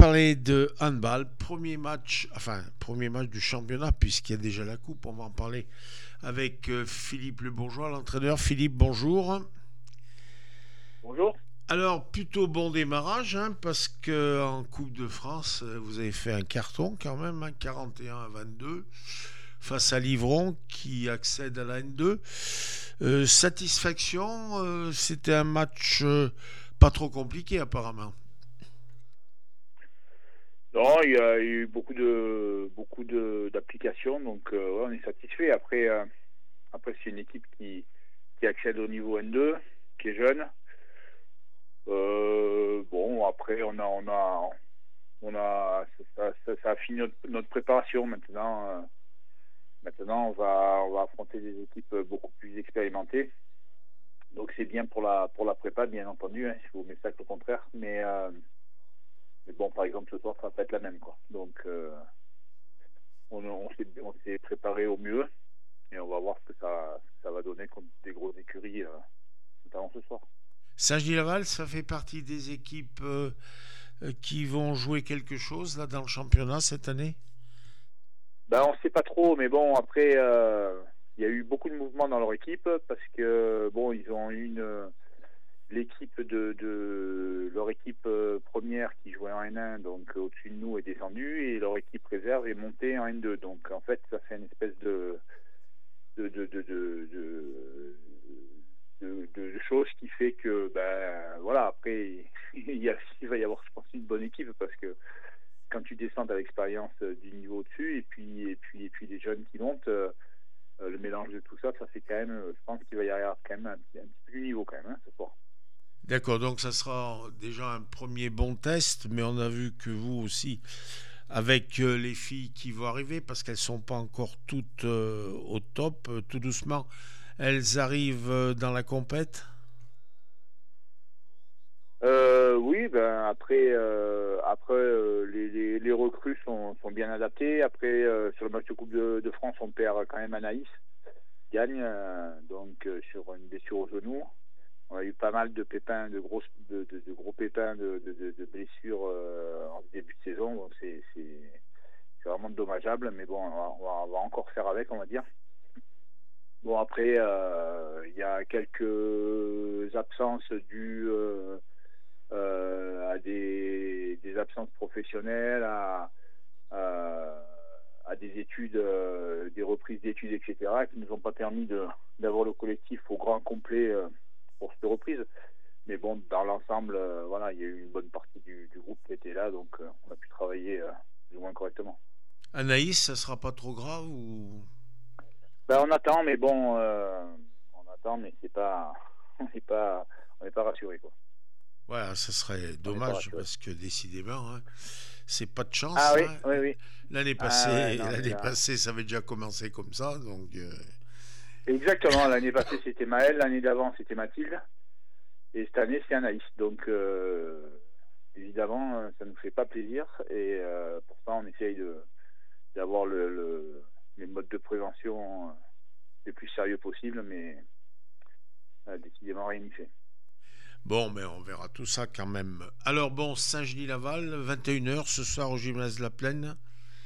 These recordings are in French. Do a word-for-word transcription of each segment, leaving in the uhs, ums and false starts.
parler de handball. Premier match, enfin, premier match du championnat, puisqu'il y a déjà la coupe. On va en parler avec euh, Philippe Le Bourgeois, l'entraîneur. Philippe, bonjour. Bonjour. Alors, plutôt bon démarrage, hein, parce qu'en Coupe de France, vous avez fait un carton quand même, hein, quarante et un à vingt-deux, face à Livron qui accède à la N deux. Euh, satisfaction, euh, c'était un match euh, pas trop compliqué apparemment. Non, il y a eu beaucoup de beaucoup de d'applications, donc euh, ouais, on est satisfait. Après, euh, après c'est une équipe qui qui accède au niveau N deux, qui est jeune. Euh, bon, après on a on a on a ça, ça, ça a fini notre, notre préparation. Maintenant, euh, maintenant on va on va affronter des équipes beaucoup plus expérimentées. Donc c'est bien pour la pour la prépa, bien entendu. Hein, je vous mets ça que le contraire, mais euh, mais bon, par exemple ce soir ça va pas être la même, quoi. Donc euh, On, on s'est, on s'est préparé au mieux et on va voir ce que ça, ça va donner contre des grosses écuries, euh, notamment ce soir. Saint-Gilles-Laval, ça fait partie des équipes euh, euh, qui vont jouer quelque chose là dans le championnat cette année. Ben, on ne sait pas trop, mais bon, après, euh, il y a eu beaucoup de mouvements dans leur équipe parce que, bon, ils ont eu une. L'équipe de, de leur équipe première qui jouait en N un, donc au-dessus de nous, est descendue et leur équipe réserve est montée en N deux. Donc en fait, ça fait une espèce de de de de de, de, de, de choses qui fait que ben voilà, après il, y a, il va y avoir, je pense, une bonne équipe parce que quand tu descends à l'expérience du niveau au-dessus et puis et puis et puis les jeunes qui montent, euh, le mélange de tout ça, ça fait quand même, je pense qu'il va y avoir quand même un, un petit peu du niveau quand même, hein, ce soir. D'accord, donc ça sera déjà un premier bon test, mais on a vu que vous aussi, avec euh, les filles qui vont arriver, parce qu'elles ne sont pas encore toutes euh, au top, euh, tout doucement, elles arrivent euh, dans la compète. Euh, oui, ben après, euh, après euh, les, les, les recrues sont, sont bien adaptées. Après, euh, sur le match de Coupe de, de France, on perd quand même Anaïs, gagne euh, donc euh, sur une blessure au genou. On a eu pas mal de pépins, de gros, de, de, de gros pépins de, de, de, de blessures euh, en début de saison. Donc c'est, c'est, c'est vraiment dommageable, mais bon, on va, on va encore faire avec, on va dire. Bon, après, euh, il y a quelques absences dues euh, euh, à des, des absences professionnelles, à, à, à des études, euh, des reprises d'études, et cetera, qui ne nous ont pas permis de, d'avoir le collectif au grand complet euh, pour cette reprise. Mais bon, dans l'ensemble, euh, voilà, il y a eu une bonne partie du, du groupe qui était là, donc euh, on a pu travailler euh, plus ou moins correctement. Anaïs, ça sera pas trop grave ou... Ben, on attend, mais bon, euh, on attend, mais c'est pas, on n'est pas, on n'est pas rassuré, quoi. Ouais, ça serait On n'est pas dommage rassuré. parce que décidément, hein, c'est pas de Ah chance. oui, Hein. oui, oui. L'année Ah ouais, passée, non, mais l'année là. passée, ça avait déjà commencé comme ça, donc. euh, Exactement, l'année passée c'était Maëlle, l'année d'avant c'était Mathilde, et cette année c'est Anaïs. Donc euh, évidemment, ça nous fait pas plaisir, et euh, pourtant on essaye de, d'avoir le, le, les modes de prévention les plus sérieux possible, mais euh, décidément rien n'y fait. Bon, mais on verra tout ça quand même. Alors bon, Saint-Genis-Laval, vingt et une heures ce soir au gymnase de la Plaine.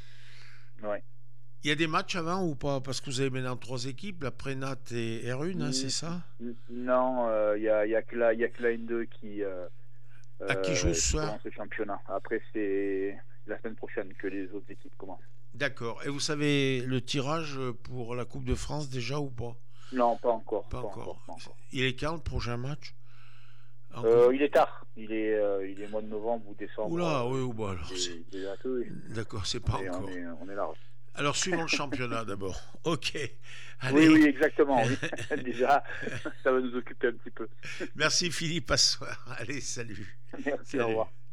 Ouais. Il y a des matchs avant ou pas? Parce que vous avez maintenant trois équipes, la Prénat et R un, hein, c'est N- ça? n- Non, il euh, y, a, y, a que la, y a que la N deux qui, euh, À qui joue euh, ce qui soir? commence le championnat. Après c'est la semaine prochaine que les autres équipes commencent. D'accord. Et vous savez le tirage pour la Coupe de France déjà ou pas? Non, pas encore, Pas pas encore, encore. pas encore. Il est quand le prochain match? En coupe... Euh, il est tard. Il est, euh, il est mois de novembre ou décembre. Oula, Euh, oui, ou bah il alors c'est... est, il est là tout, oui. D'accord, c'est On pas est, on encore. est, on est large. Alors suivons le championnat d'abord. Ok. Oui, oui, Allez. exactement. Oui. Déjà, ça va nous occuper un petit peu. Merci Philippe, à ce soir. Allez, salut. Merci, au Salut. revoir.